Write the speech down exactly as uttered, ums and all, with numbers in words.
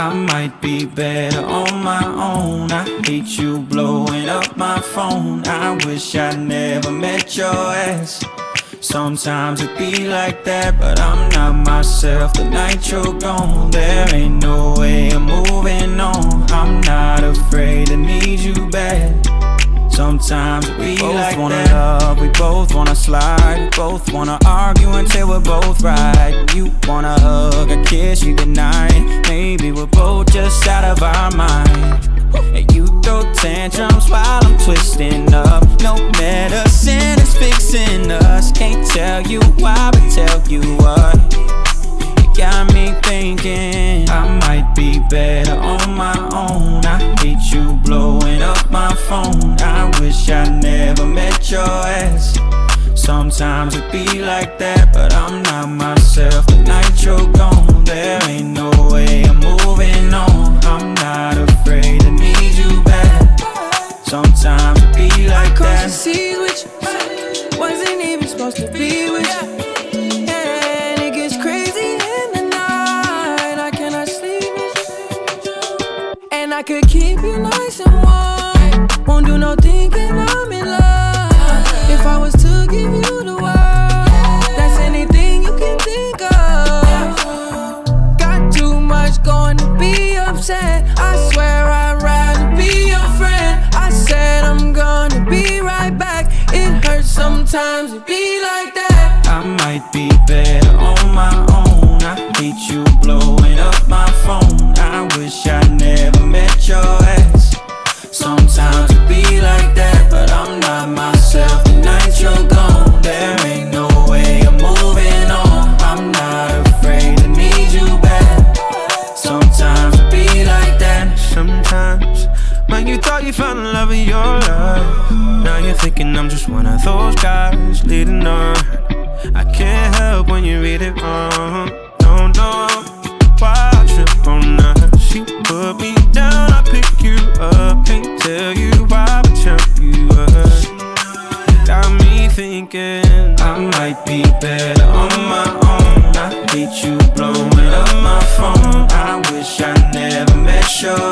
I might be better on my own. I hate you blowing up my phone. I wish I never met your ass. Sometimes it be like that, but I'm not myself the night you're gone. There ain't no way I'm moving on. I'm not afraid to need you back. Sometimes we both like wanna that. Love, we both wanna slide, we both wanna argue until we're both right. You wanna hug, a kiss, you goodnight. Maybe we're both just out of our mind. And you throw tantrums while I'm twisting up. No medicine is fixing us. Can't tell you why, but tell you what. You got me thinking I might be better on my own. I hate you blowing up my phone. I wish I never met your ass. Sometimes it be like that, but I'm not myself the night you're gone. There ain't no way I'm moving on. I'm not afraid to need you back. Sometimes it be like that. I crossed the seas with you, wasn't even supposed to be with you. And it gets crazy in the night, I cannot sleep with you. And I could keep you nice and warm, won't do no thinking I'm in love. If I was to give you the world, that's anything you can think of. Got too much going to be upset. I swear I'd rather be your friend. I said I'm gonna be right back. It hurts sometimes to be like that. I might be better on my own. I hate you blowing up my phone. I wish I never met your ass. Sometimes it be like that, but I'm not myself the night you're gone. There ain't no way I'm moving on. I'm not afraid to need you back. Sometimes it be like that. Sometimes, man, you thought you found the love of your life. Now you're thinking I'm just one of those guys leading on. I can't help when you read it wrong. Don't know why I trip on her. She put me down, I pick you up. Can't tell you why, but tell you what. Got me thinking I might be better on my own. I hate you blowing up my phone. I wish I never met your